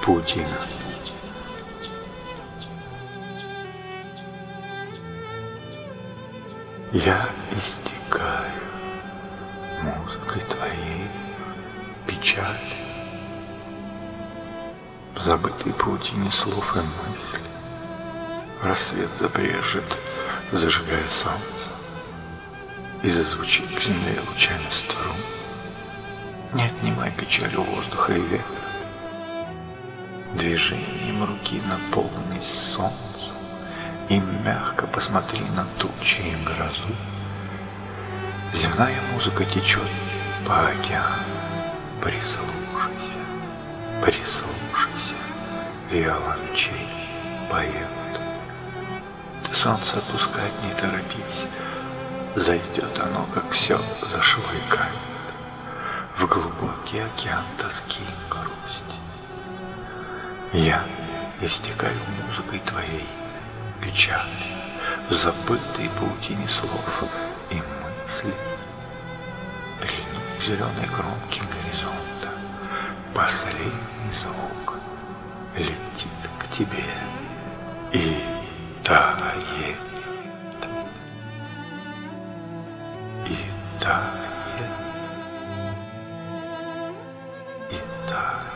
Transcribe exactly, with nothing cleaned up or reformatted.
Паутина. Я истекаю музыкой твоей печали, в забытой паутине слов и мыслей. Рассвет забрежет, зажигая солнце, и зазвучит к земле лучами струн. Не отнимай печаль у воздуха и ветра, движением руки наполнись солнцем, и мягко посмотри на тучи и грозу. Земная музыка течет по океану. Прислушайся, прислушайся, виолончель поет. Ты солнце отпускать не торопись, зайдет оно, как все зашвыкает в глубокий океан тоски и грусти. Я истекаю музыкой твоей печали, в забытой паутине слов и мыслей. Льну к зеленой кромке горизонта, последний звук летит к тебе и тает, и тает, и тает.